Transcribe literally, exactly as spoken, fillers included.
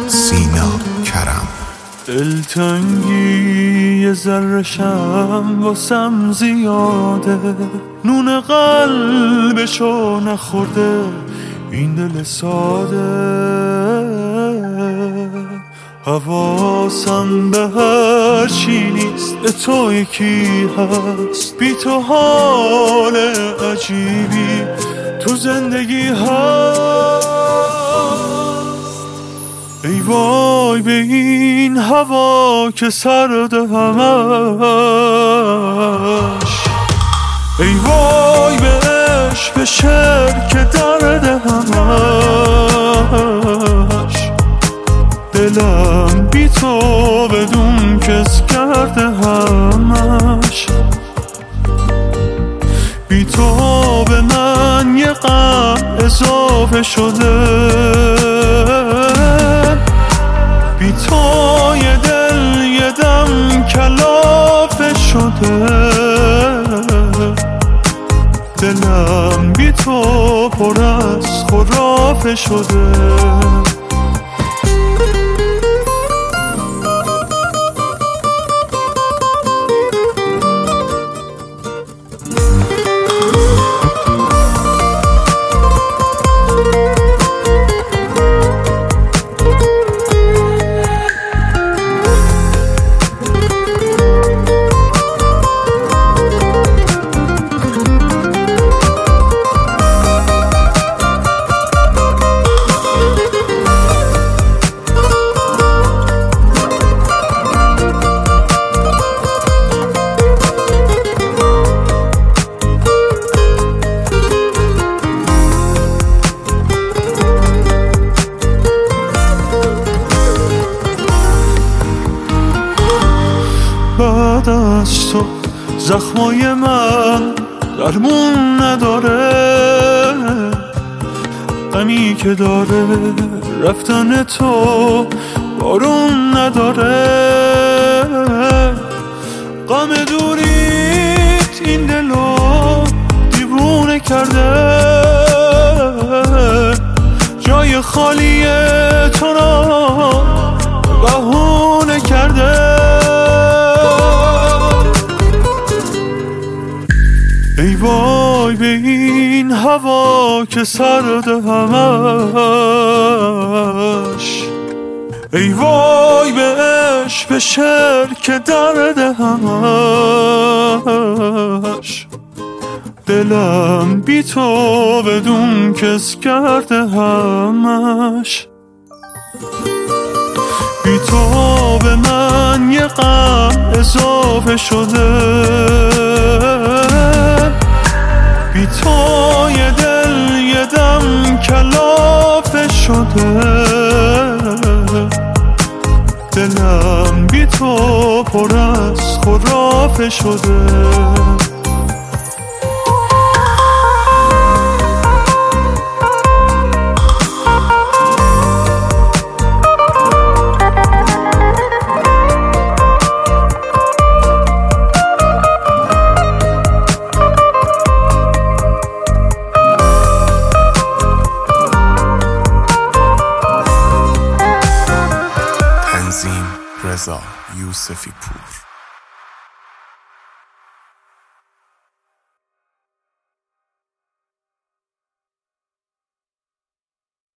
سینا کرم. دلتنگی یه ذره‌شم واسم زیاده، نون قلبشو نخورده این دل ساده. حواسم به هر چی نیست، به تو یکی هست. بی تو حال عجیبی تو زندگی هست. ای وای به این هوا که سرد همش، ای وای به عشق به شعر که درد همش. دلم بی تو بدون کس کرده همش. بی تو به من یه غم اضافه شده، بی تو یه دل یه دم کلافه شده. دلم بی تو پر از خرافه شده. بعد از تو زخمای من درمون نداره، غمی که داره رفتن تو بارون نداره. غم دوریت این دلو دیوونه کرده، جای خالی تو را بهونه کرده. ای وای به این هوا که سرد همش، ای وای به عشق به شعر که درد همش. دلم بی تو بدون کس کرده همش. بی تو به من یه غم اضافه شده، بی تو یه دل یه دم کلافه شده. دلم بی تو پر از خرافه شده. رضا یوسفی پور.